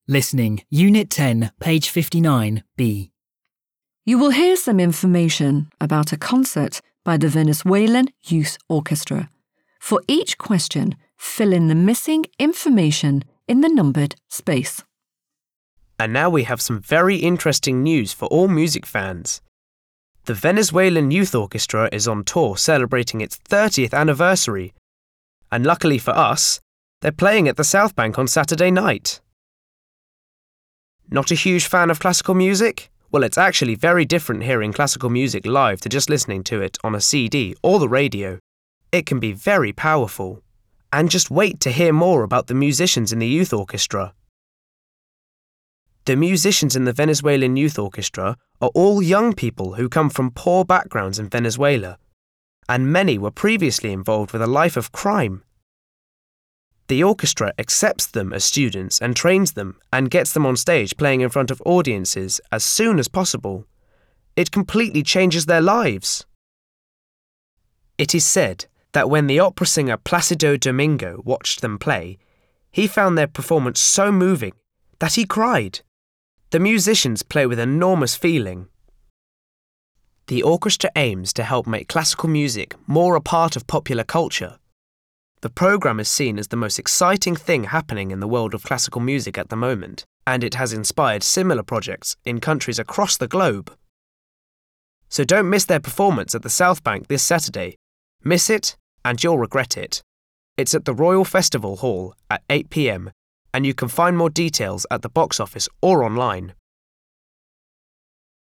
Listening, Unit 10, page 59b. You will hear some information about a concert by the Venezuelan Youth Orchestra. For each question, fill in the missing information in the numbered space. And now we have some very interesting news for all music fans. The Venezuelan Youth Orchestra is on tour celebrating its 30th anniversary. And luckily for us, they're playing at the South Bank on Saturday night. Not a huge fan of classical music? Well, it's actually very different hearing classical music live to just listening to it on a CD or the radio. It can be very powerful. And just wait to hear more about the musicians in the youth orchestra. The musicians in the Venezuelan Youth Orchestra are all young people who come from poor backgrounds in Venezuela, and many were previously involved with a life of crime. The orchestra accepts them as students and trains them and gets them on stage playing in front of audiences as soon as possible. It completely changes their lives. It is said that when the opera singer Placido Domingo watched them play, he found their performance so moving that he cried. The musicians play with enormous feeling. The orchestra aims to help make classical music more a part of popular culture. The program is seen as the most exciting thing happening in the world of classical music at the moment, and it has inspired similar projects in countries across the globe. So don't miss their performance at the South Bank this Saturday. Miss it, and you'll regret it. It's at the Royal Festival Hall at 8 p.m, and you can find more details at the box office or online.